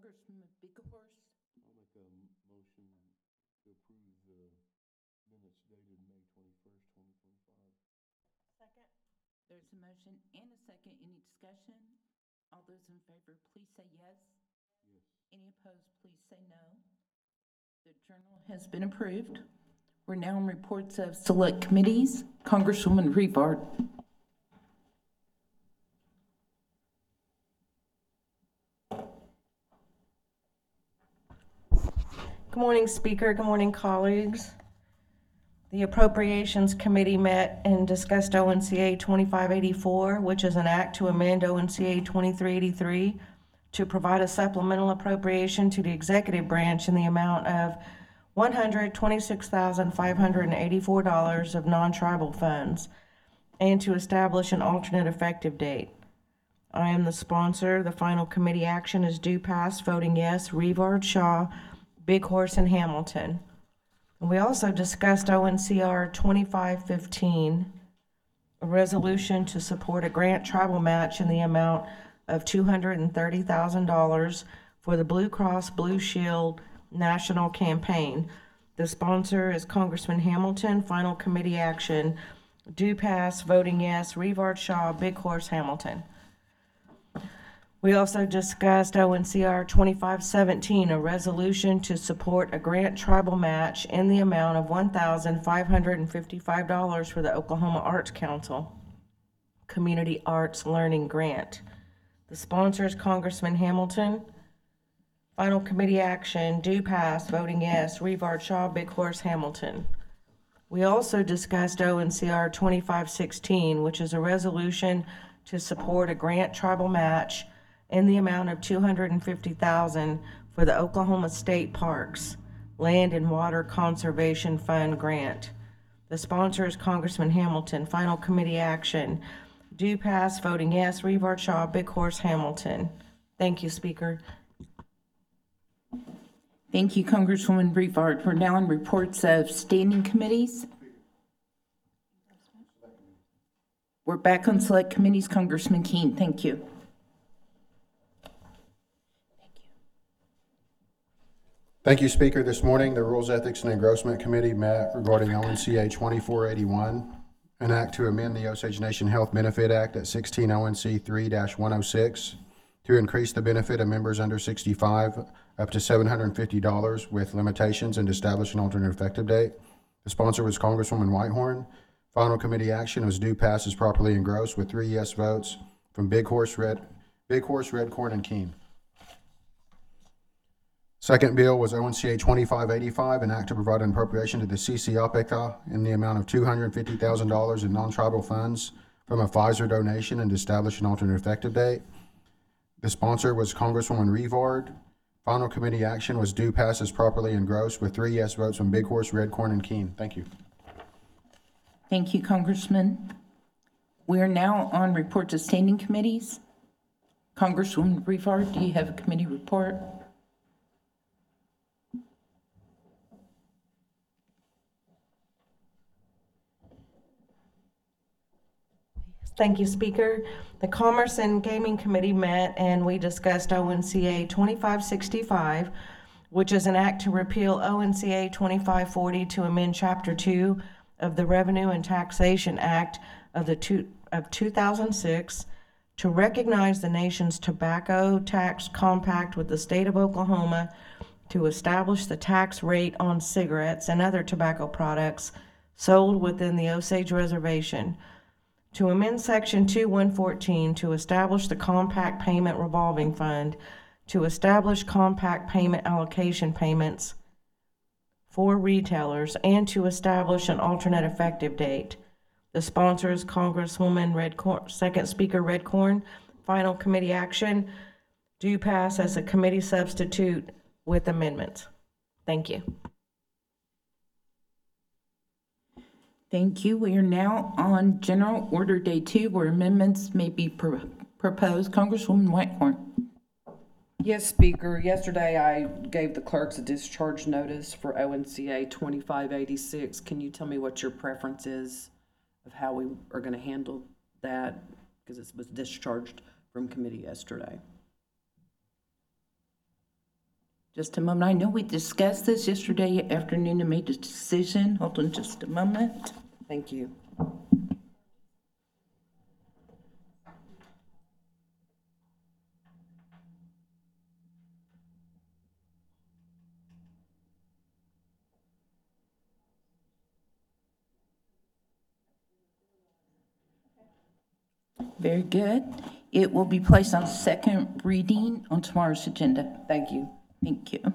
Congressman Bighorst. I'll make a motion to approve the minutes dated May 21st, 2025. Second. There's a motion and a second. Any discussion? All those in favor, please say yes. Yes. Any opposed, please say no. The journal has been approved. We're now on reports of select committees. Congresswoman Rivard. Good morning, Speaker. Good morning, colleagues. The Appropriations Committee met and discussed ONCA 2584, which is an act to amend ONCA 2383 to provide a supplemental appropriation to the executive branch in the amount of $126,584 of non-tribal funds and to establish an alternate effective date. I am the sponsor. The final committee action is due pass, voting yes, Rivard, Shaw, Bighorst, and Hamilton. We also discussed ONCR 2515, a resolution to support a grant tribal match in the amount of $230,000 for the Blue Cross Blue Shield National Campaign. The sponsor is Congressman Hamilton. Final committee action, due pass, voting yes, Rivard, Shaw, Bighorst, Hamilton. We also discussed ONCR 2517, a resolution to support a grant tribal match in the amount of $1,555 for the Oklahoma Arts Council Community Arts Learning Grant. The sponsor is Congressman Hamilton. Final committee action, due pass, voting yes, Rivard, Shaw, Bighorst, Hamilton. We also discussed ONCR 2516, which is a resolution to support a grant tribal match in the amount of $250,000 for the Oklahoma State Parks Land and Water Conservation Fund grant. The sponsor is Congressman Hamilton. Final committee action, due pass, voting yes, Rivard, Shaw, Bighorst, Hamilton. Thank you, Speaker. Thank you, Congresswoman Rivard. We're now on reports of standing committees. We're back on select committees. Congressman Keene, thank you. Thank you, Speaker. This morning, the Rules, Ethics, and Engrossment Committee met regarding ONCA 2481, an act to amend the Osage Nation Health Benefit Act at 16 ONC 3-106 to increase the benefit of members under 65 up to $750 with limitations and establish an alternate effective date. The sponsor was Congresswoman Whitehorn. Final committee action was due pass as properly engrossed with 3 yes votes from Bighorst, Redcorn, and Keene. Second bill was ONCA 2585, an act to provide an appropriation to the CCAPECA in the amount of $250,000 in non-tribal funds from a Pfizer donation and to establish an alternate effective date. The sponsor was Congresswoman Rivard. Final committee action was due pass as properly engrossed with 3 yes votes from Bighorst, Redcorn, and Keene. Thank you. Thank you, Congressman. We are now on reports of standing committees. Congresswoman Rivard, do you have a committee report? Thank you, Speaker. The Commerce and Gaming Committee met and we discussed ONCA 2565, which is an act to repeal ONCA 2540 to amend Chapter 2 of the Revenue and Taxation Act of 2006 to recognize the nation's tobacco tax compact with the state of Oklahoma to establish the tax rate on cigarettes and other tobacco products sold within the Osage Reservation, to amend Section 2114 to establish the Compact Payment Revolving Fund, to establish compact payment allocation payments for retailers, and to establish an alternate effective date. The sponsor is Congresswoman Redcorn, Second Speaker Redcorn. Final committee action, due pass as a committee substitute with amendments. Thank you. Thank you. We are now on General Order Day 2, where amendments may be proposed. Congresswoman Whitehorn. Yes, Speaker. Yesterday I gave the clerks a discharge notice for ONCA 2586. Can you tell me what your preference is of how we are going to handle that? Because it was discharged from committee yesterday. Just a moment. I know we discussed this yesterday afternoon and made a decision. Hold on just a moment. Thank you. Very good. It will be placed on second reading on tomorrow's agenda. Thank you. Thank you.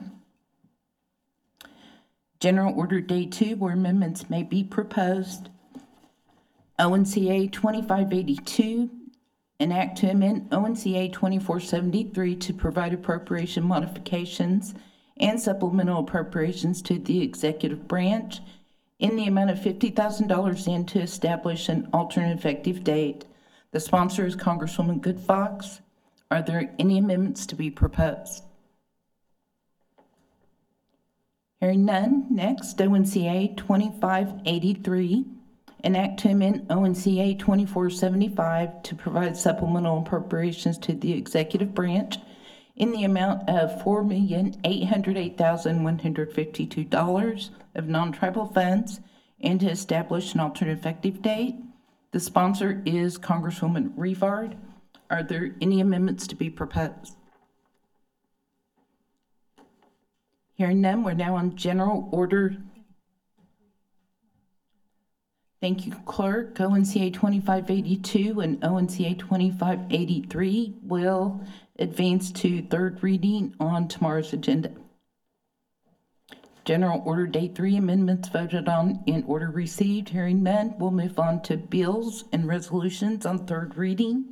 General Order Day 2, where amendments may be proposed. ONCA 2582, an act to amend ONCA 2473 to provide appropriation modifications and supplemental appropriations to the executive branch in the amount of $50,000 and to establish an alternate effective date. The sponsor is Congresswoman Good Fox. Are there any amendments to be proposed? Hearing none, next, ONCA 2583, an act to amend ONCA 2475 to provide supplemental appropriations to the executive branch in the amount of $4,808,152 of non-tribal funds and to establish an alternate effective date. The sponsor is Congresswoman Rivard. Are there any amendments to be proposed? Hearing none, we're now on general order. Thank you, Clerk. ONCA 2582 and ONCA 2583 will advance to third reading on tomorrow's agenda. General Order Day 3 amendments voted on in order received. Hearing none, we'll move on to bills and resolutions on third reading.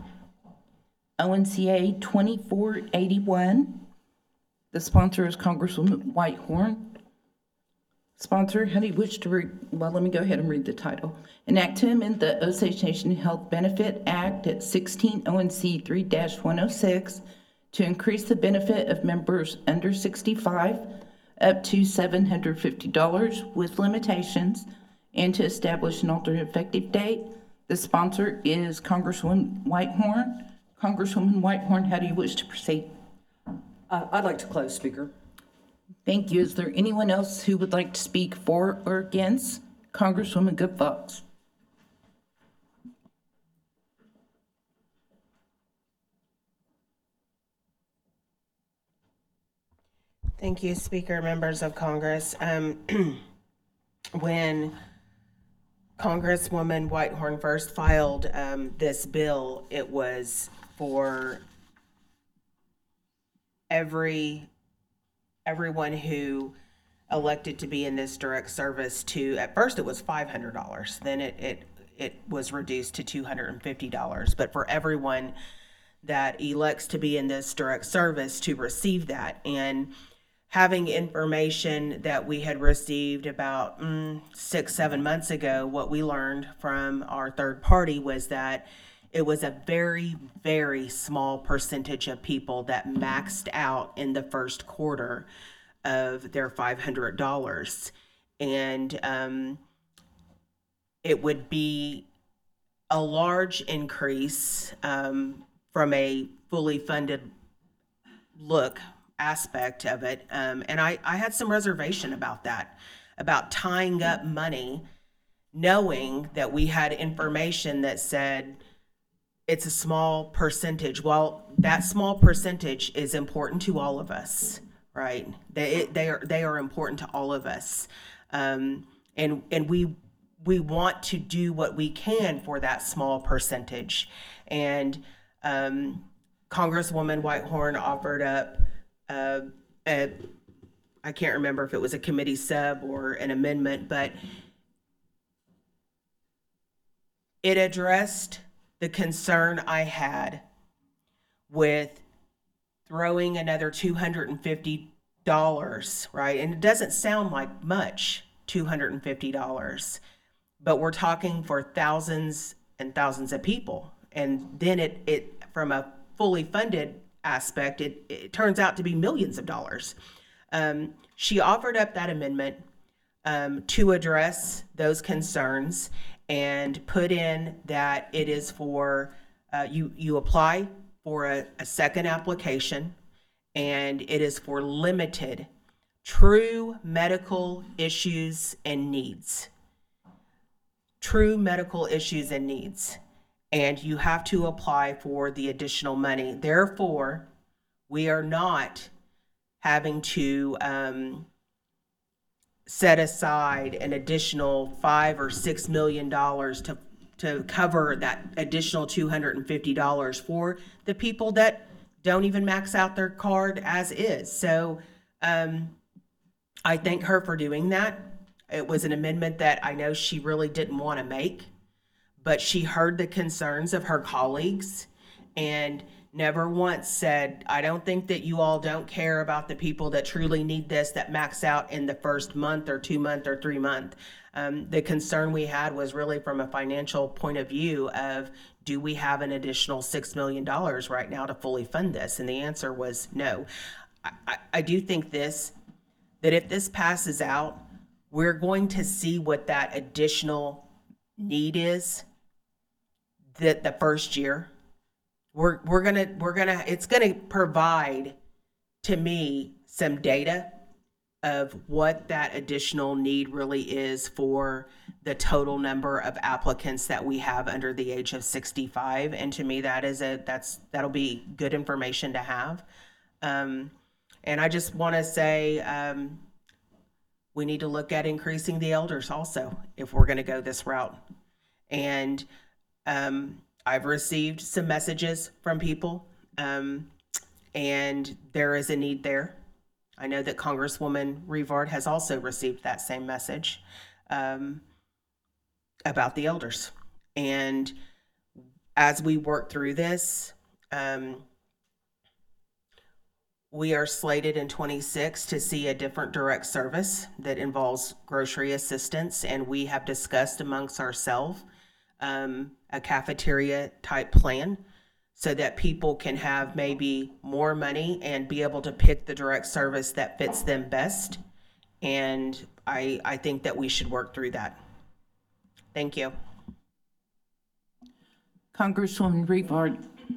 ONCA 2481. The sponsor is Congresswoman Whitehorn. Sponsor, how do you wish to well, let me go ahead and read the title. An act to amend the Osage Nation Health Benefit Act at 16 ONC 3-106 to increase the benefit of members under 65 up to $750 with limitations and to establish an alternate effective date. The sponsor is Congresswoman Whitehorn. Congresswoman Whitehorn, how do you wish to proceed? I'd like to close, Speaker. Thank you. Is there anyone else who would like to speak for or against? Congresswoman Good Fox. Thank you, Speaker, members of Congress. When Congresswoman Whitehorn first filed this bill, it was for everyone who elected to be in this direct service to, at first it was $500, then it was reduced to $250, but for everyone that elects to be in this direct service to receive that. And having information that we had received about 6-7 months ago, what we learned from our third party was that it was a very, very small percentage of people that maxed out in the first quarter of their $500. And it would be a large increase from a fully funded aspect of it. And I had some reservation about that, about tying up money, knowing that we had information that said, it's a small percentage. Well, that small percentage is important to all of us, right? They are important to all of us, and we want to do what we can for that small percentage. And Congresswoman Whitehorn offered up I can't remember if it was a committee sub or an amendment, but it addressed the concern I had with throwing another $250, right? And it doesn't sound like much, $250, but we're talking for thousands and thousands of people. And then it from a fully funded aspect, it turns out to be millions of dollars. She offered up that amendment to address those concerns and put in that it is for, you apply for a second application, and it is for limited, true medical issues and needs. True medical issues and needs. And you have to apply for the additional money. Therefore, we are not having to set aside an additional $5 or $6 million to cover that additional $250 for the people that don't even max out their card as is. So I thank her for doing that. It was an amendment that I know she really didn't want to make, but she heard the concerns of her colleagues and never once said, I don't think that you all don't care about the people that truly need this, that max out in the first month or 2 month or 3 month. The concern we had was really from a financial point of view of, do we have an additional $6 million right now to fully fund this? And the answer was no. I do think that if this passes out, we're going to see what that additional need is that the first year. It's gonna provide to me some data of what that additional need really is for the total number of applicants that we have under the age of 65. And to me, that'll be good information to have. And I just want to say, we need to look at increasing the elders also, if we're going to go this route. And I've received some messages from people, and there is a need there. I know that Congresswoman Rivard has also received that same message about the elders. And as we work through this, we are slated in 26 to see a different direct service that involves grocery assistance, and we have discussed amongst ourselves a cafeteria type plan so that people can have maybe more money and be able to pick the direct service that fits them best. And I think that we should work through that. Thank you. Congresswoman Rivard.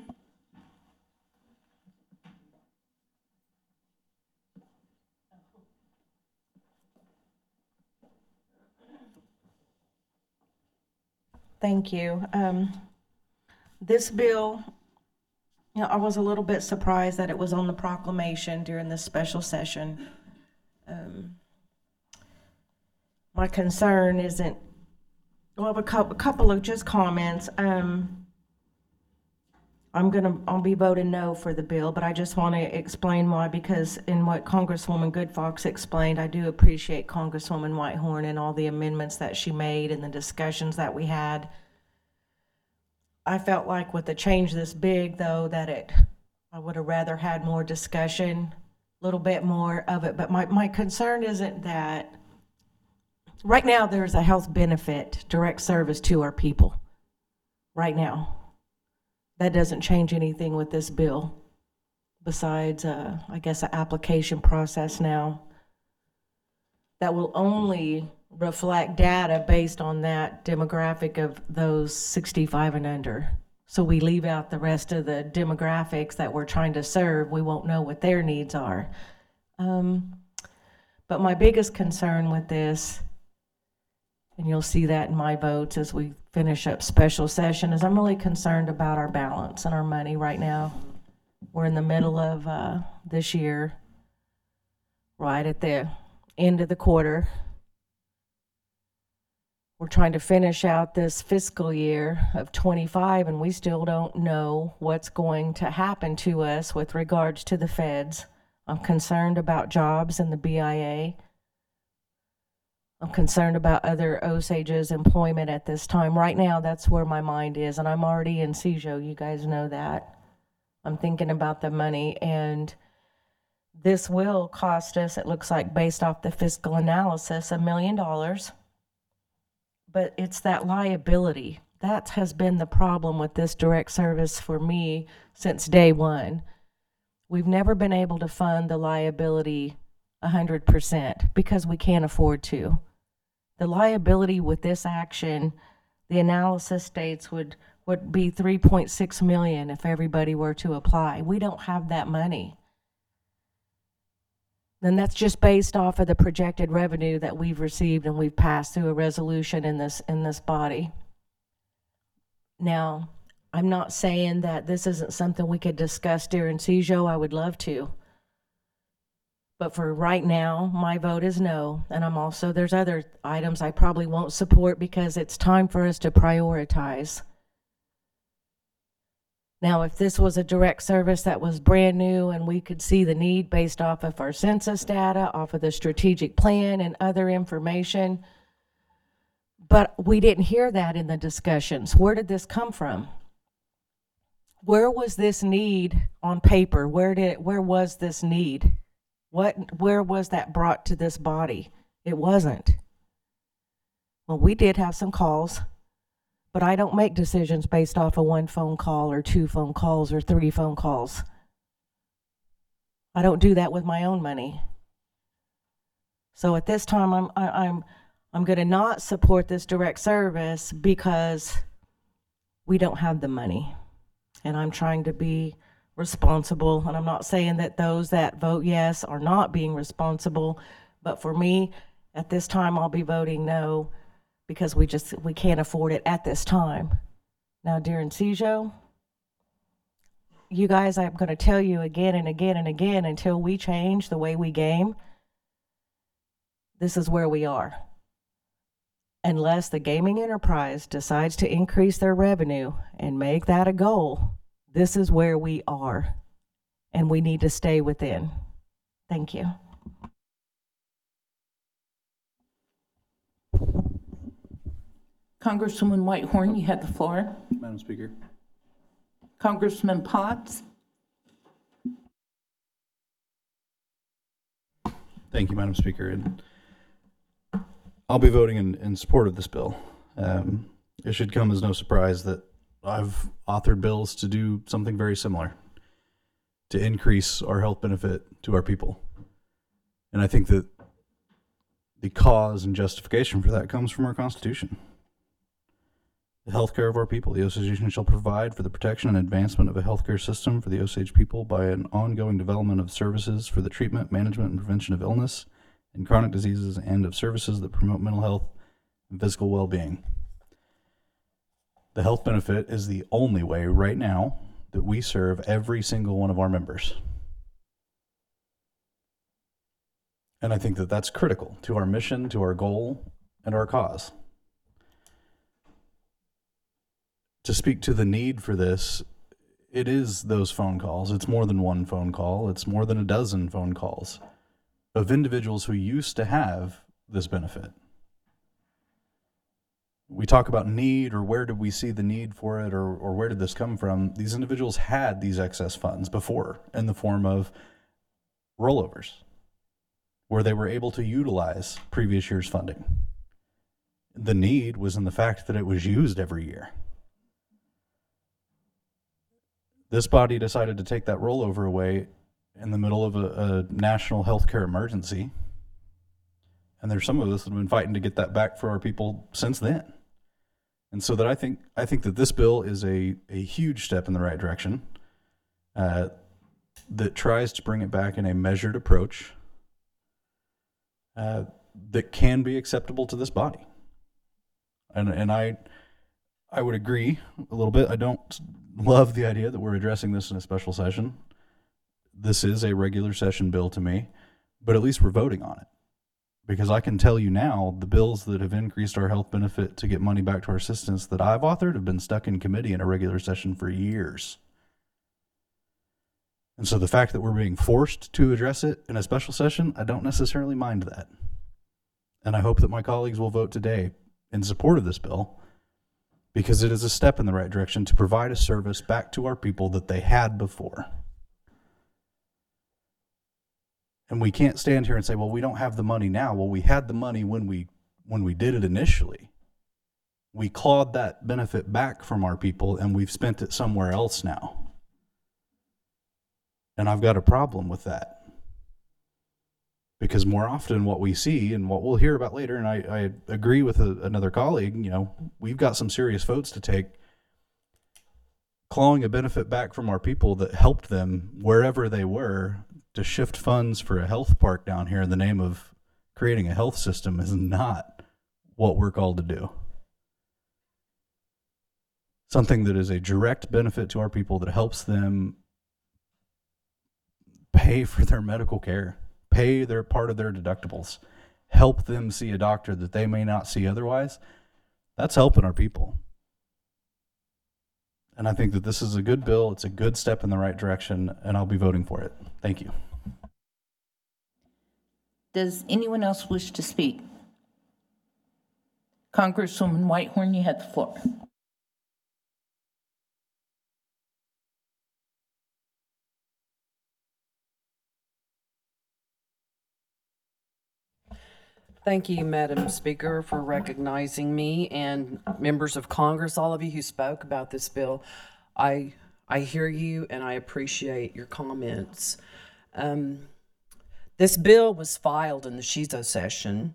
Thank you. This bill, I was a little bit surprised that it was on the proclamation during this special session. My concern isn't, well, a couple of just comments. I'll be voting no for the bill, but I just want to explain why, because in what Congresswoman Goodfox explained, I do appreciate Congresswoman Whitehorn and all the amendments that she made and the discussions that we had. I felt like with a change this big, though, that I would have rather had more discussion, a little bit more of it. But my concern isn't that right now there's a health benefit, direct service to our people right now. That doesn't change anything with this bill besides, I guess, an application process now that will only reflect data based on that demographic of those 65 and under. So we leave out the rest of the demographics that we're trying to serve. We won't know what their needs are. But my biggest concern with this, and you'll see that in my votes as we finish up special session, is I'm really concerned about our balance and our money right now. We're in the middle of this year, right at the end of the quarter. We're trying to finish out this fiscal year of 25, and we still don't know what's going to happen to us with regards to the feds. I'm concerned about jobs in the BIA. I'm concerned about other Osage's employment at this time. Right now, that's where my mind is, and I'm already in CJO. You guys know that. I'm thinking about the money, and this will cost us, it looks like, based off the fiscal analysis, $1 million. But it's that liability. That has been the problem with this direct service for me since day one. We've never been able to fund the liability 100% because we can't afford to. The liability with this action, the analysis states would be $3.6 million if everybody were to apply. We don't have that money. And that's just based off of the projected revenue that we've received and we've passed through a resolution in this body. Now, I'm not saying that this isn't something we could discuss during CJO. I would love to. But for right now, my vote is no. And there's other items I probably won't support because it's time for us to prioritize. Now, if this was a direct service that was brand new and we could see the need based off of our census data, off of the strategic plan and other information, but we didn't hear that in the discussions. Where did this come from? Where was this need on paper? Where was this need? Where was that brought to this body? It wasn't. Well, we did have some calls, but I don't make decisions based off of one phone call or 2 phone calls or 3 phone calls. I don't do that with my own money. So at this time, I'm going to not support this direct service because we don't have the money. And I'm trying to be responsible. And I'm not saying that those that vote yes are not being responsible. But for me, at this time, I'll be voting no because we can't afford it at this time. Now, during CJO, you guys, I'm going to tell you again and again and again, until we change the way we game, this is where we are. Unless the gaming enterprise decides to increase their revenue and make that a goal, this is where we are, and we need to stay within. Thank you. Congresswoman Whitehorn, you have the floor. Madam Speaker. Congressman Potts. Thank you, Madam Speaker. And I'll be voting in support of this bill. It should come as no surprise that I've authored bills to do something very similar, to increase our health benefit to our people. And I think that the cause and justification for that comes from our Constitution. The health care of our people. The Osage shall provide for the protection and advancement of a healthcare system for the Osage people by an ongoing development of services for the treatment, management, and prevention of illness and chronic diseases, and of services that promote mental health and physical well-being. The health benefit is the only way right now that we serve every single one of our members. And I think that that's critical to our mission, to our goal, and our cause. To speak to the need for this, it is those phone calls. It's more than one phone call. It's more than a dozen phone calls of individuals who used to have this benefit. We talk about need, or where did we see the need for it, or where did this come from? These individuals had these excess funds before in the form of rollovers, where they were able to utilize previous year's funding. The need was in the fact that it was used every year. This body decided to take that rollover away in the middle of a national healthcare emergency. And there's some of us that have been fighting to get that back for our people since then. And so that I think that this bill is a huge step in the right direction that tries to bring it back in a measured approach that can be acceptable to this body. And I would agree a little bit. I don't love the idea that we're addressing this in a special session. This is a regular session bill to me, but at least we're voting on it. Because I can tell you now, the bills that have increased our health benefit to get money back to our assistants that I've authored have been stuck in committee in a regular session for years. And so the fact that we're being forced to address it in a special session, I don't necessarily mind that. And I hope that my colleagues will vote today in support of this bill, because it is a step in the right direction to provide a service back to our people that they had before. And we can't stand here and say, well, we don't have the money now. Well, we had the money when we did it initially. We clawed that benefit back from our people, and we've spent it somewhere else now. And I've got a problem with that. Because more often what we see, and what we'll hear about later, and I agree with another colleague, we've got some serious votes to take. Clawing a benefit back from our people that helped them wherever they were to shift funds for a health park down here in the name of creating a health system is not what we're called to do. Something that is a direct benefit to our people that helps them pay for their medical care, pay their part of their deductibles, help them see a doctor that they may not see otherwise. That's helping our people. And I think that this is a good bill. It's a good step in the right direction, and I'll be voting for it. Thank you. Does anyone else wish to speak? Congresswoman Whitehorn, you have the floor. Thank you, Madam Speaker, for recognizing me, and members of Congress, all of you who spoke about this bill. I hear you and I appreciate your comments. This bill was filed in the SHIZO session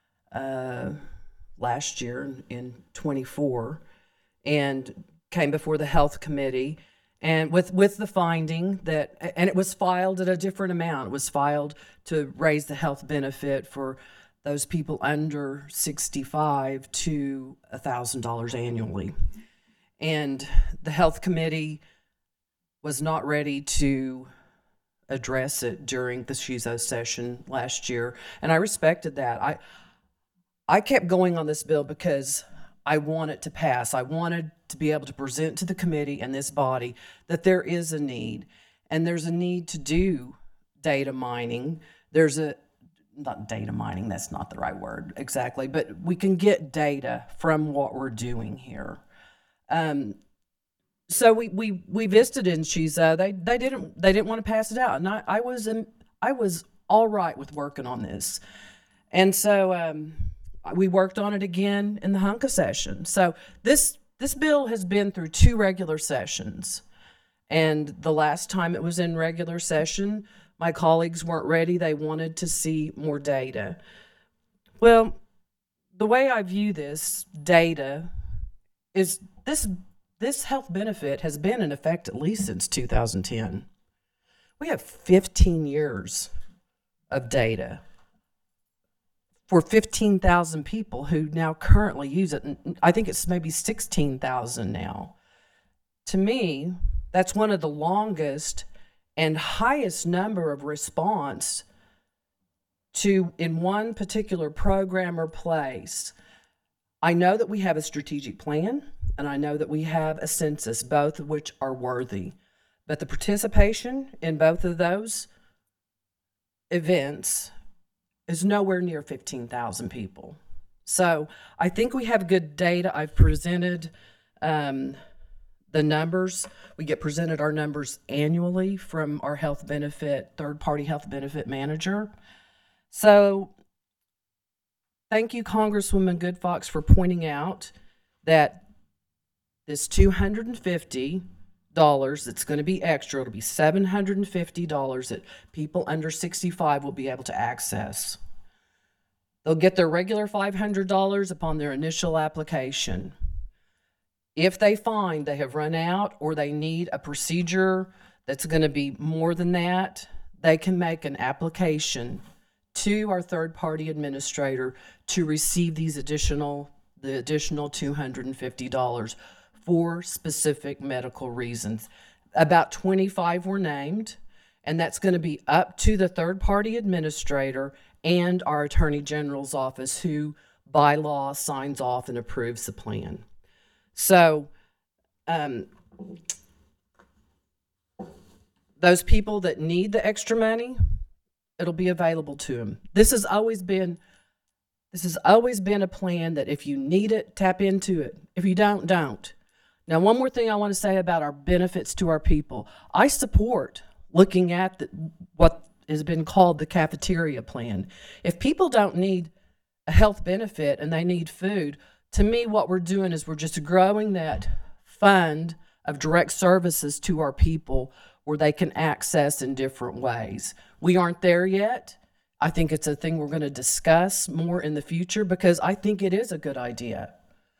last year in 24 and came before the Health Committee, and with the finding that, and it was filed at a different amount. It was filed to raise the health benefit for those people under 65 to $1,000 annually. And the Health Committee was not ready to address it during the SHIZO session last year. And I respected that. I kept going on this bill because I want it to pass. I wanted to be able to present to the committee and this body that there is a need, and there's a need to do data mining. Not data mining, that's not the right word exactly, but we can get data from what we're doing here. So we visited in SHIZO. They didn't want to pass it out, and I was all right with working on this, and so we worked on it again in the HUNCA session. So this bill has been through 2 regular sessions, and the last time it was in regular session, my colleagues weren't ready. They wanted to see more data. Well, the way I view this data is this health benefit has been in effect at least since 2010. We have 15 years of data for 15,000 people who now currently use it. And I think it's maybe 16,000 now. To me, that's one of the longest and highest number of response to in one particular program or place. I know that we have a strategic plan, and I know that we have a census, both of which are worthy. But the participation in both of those events is nowhere near 15,000 people. So I think we have good data. I've presented the numbers. We get presented our numbers annually from our health benefit, third-party health benefit manager. So thank you, Congresswoman Goodfox, for pointing out that this $250 that's going to be extra, it'll be $750 that people under 65 will be able to access. They'll get their regular $500 upon their initial application. If they find they have run out or they need a procedure that's going to be more than that, they can make an application to our third-party administrator to receive the additional $250 for specific medical reasons. About 25 were named, and that's going to be up to the third-party administrator and our Attorney General's office, who by law signs off and approves the plan. So those people that need the extra money, it'll be available to them. This has always been a plan that if you need it, tap into it. If you don't. Now, one more thing I want to say about our benefits to our people. I support looking at what has been called the cafeteria plan. If people don't need a health benefit and they need food, to me, what we're doing is we're just growing that fund of direct services to our people where they can access in different ways. We aren't there yet. I think it's a thing we're going to discuss more in the future because I think it is a good idea.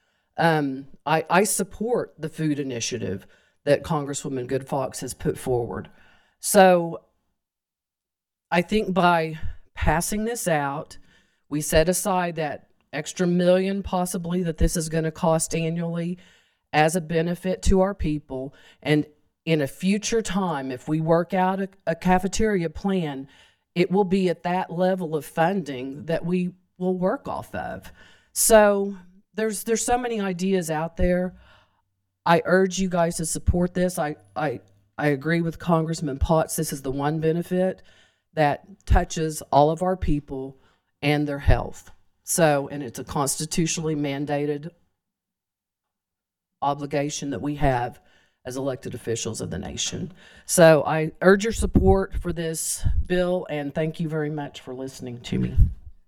I support the food initiative that Congresswoman Goodfox has put forward. So I think by passing this out, we set aside that extra million possibly that this is going to cost annually as a benefit to our people. And in a future time, if we work out a cafeteria plan, it will be at that level of funding that we will work off of. So there's so many ideas out there. I urge you guys to support this. I agree with Congressman Potts. This is the one benefit that touches all of our people and their health. So, and it's a constitutionally mandated obligation that we have as elected officials of the nation. So I urge your support for this bill, and thank you very much for listening to me.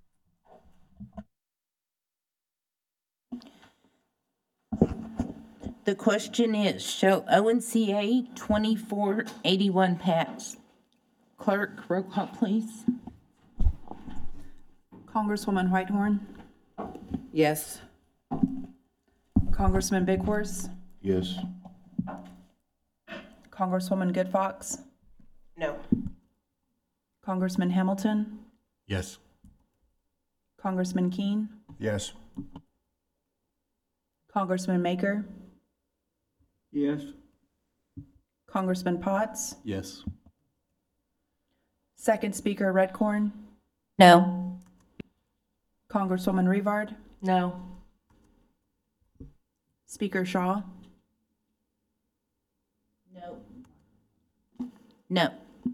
The question is, shall ONCA 2481 pass? Clerk, roll call, please. Congresswoman Whitehorn, Yes. Congressman Big Horse, Yes. Congresswoman Good Fox, No. Congressman Hamilton, Yes. Congressman Keene, Yes. Congressman Maker, Yes. Congressman Potts, Yes. Second Speaker Redcorn, No. Congresswoman Rivard, No. Speaker Shaw, No. No.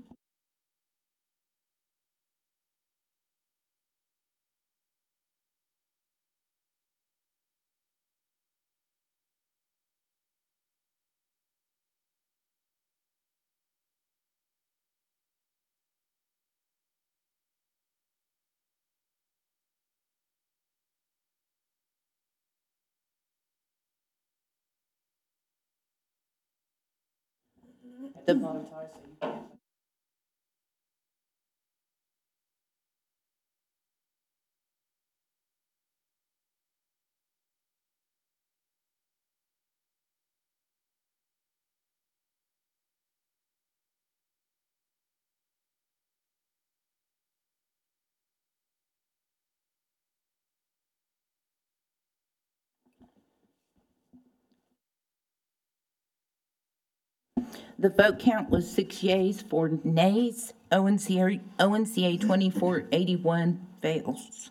The vote count was 6 yeas, 4 nays. ONCA 2481 fails.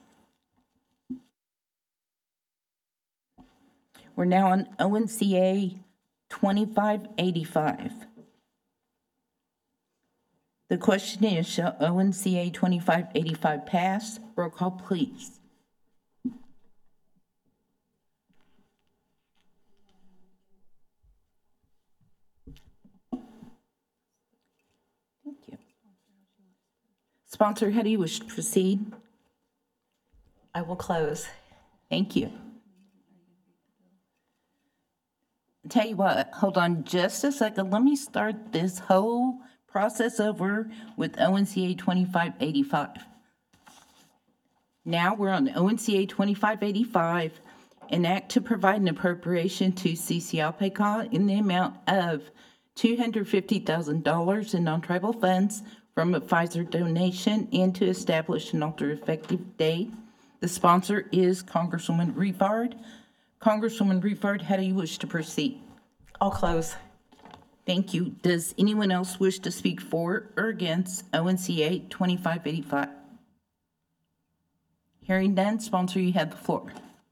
We're now on ONCA 2585. The question is, shall ONCA 2585 pass? Roll call, please. Thank you. Sponsor, how do you wish to proceed? I will close. Thank you. Tell you what, hold on just a second. Let me start this whole process over with ONCA 2585. Now we're on ONCA 2585, an act to provide an appropriation to CCLPACA in the amount of $250,000 in non-tribal funds from a Pfizer donation and to establish an alternate effective date. The sponsor is Congresswoman Rivard. Congresswoman Rivard, how do you wish to proceed? I'll close. Thank you. Does anyone else wish to speak for or against ONCA 2585? Hearing none, sponsor, you have the floor.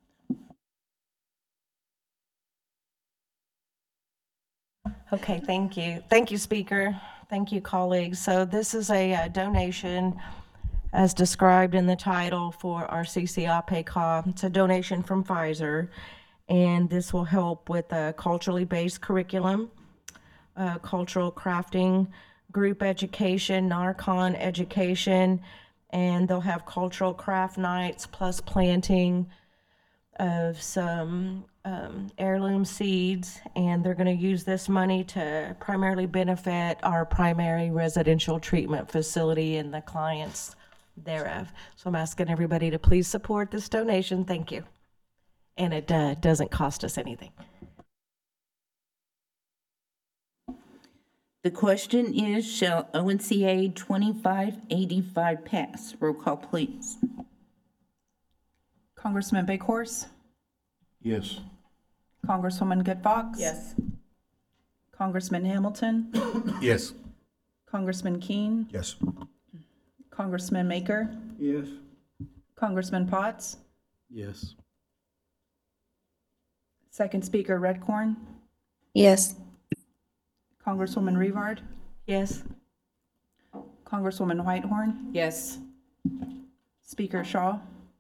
Okay, thank you. Thank you, Speaker. Thank you, colleagues. So this is a donation, as described in the title, for our CCLPACA. It's a donation from Pfizer, and this will help with a culturally based curriculum, cultural crafting, group education, Narcon education, and they'll have cultural craft nights plus planting of some heirloom seeds, and they're going to use this money to primarily benefit our primary residential treatment facility and the clients thereof. So I'm asking everybody to please support this donation. Thank you. And it doesn't cost us anything. The question is, shall ONCA 2585 pass? Roll call, please. Congressman Big Horse, Yes. Congresswoman Good Fox. Yes. Congressman Hamilton, Yes. Congressman Keen, Yes. Congressman Maker, Yes. Congressman Potts, Yes. Second Speaker Redcorn, Yes. Congresswoman Rivard, Yes. Congresswoman Whitehorn, Yes. Speaker Shaw,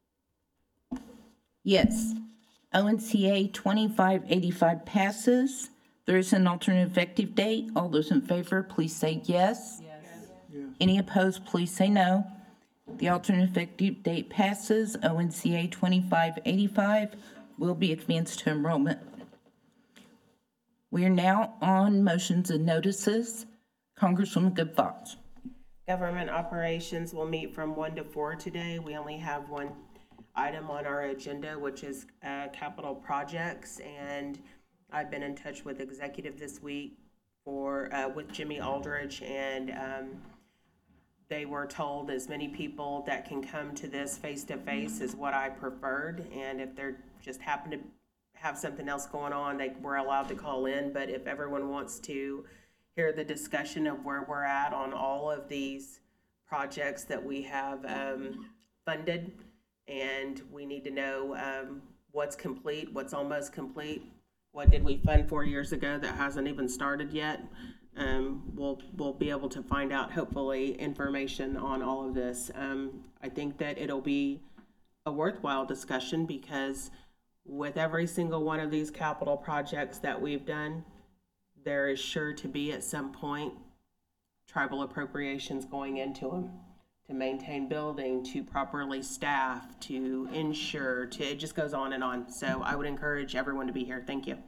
Yes. ONCA 2585 passes. There is an alternate effective date. All those in favor, please say yes. Any opposed, please say no. The alternate effective date passes. ONCA 2585 will be advanced to enrollment. We are now on motions and notices. Congresswoman Good Fox. Government operations will meet from 1 to 4 today. We only have one item on our agenda, which is capital projects. And I've been in touch with executive this week with Jimmy Aldridge, and they were told as many people that can come to this face-to-face is what I preferred. And if they're just happen to have something else going on, they were allowed to call in. But if everyone wants to hear the discussion of where we're at on all of these projects that we have funded, and we need to know what's complete, what's almost complete, what did we fund 4 years ago that hasn't even started yet. We'll be able to find out, hopefully, information on all of this. I think that it'll be a worthwhile discussion, because with every single one of these capital projects that we've done, there is sure to be at some point tribal appropriations going into them to maintain building, to properly staff, to insure, it just goes on and on. So I would encourage everyone to be here. Thank you.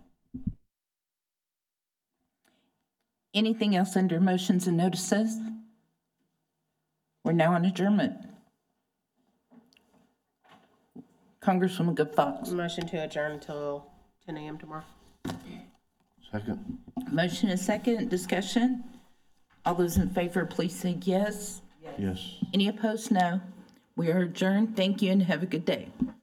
Anything else under motions and notices? We're now on adjournment. Congresswoman Good Fox. Motion to adjourn until 10 a.m. tomorrow. Second. Motion is second. Discussion. All those in favor, please say yes. Yes. Any opposed, no. We are adjourned. Thank you and have a good day.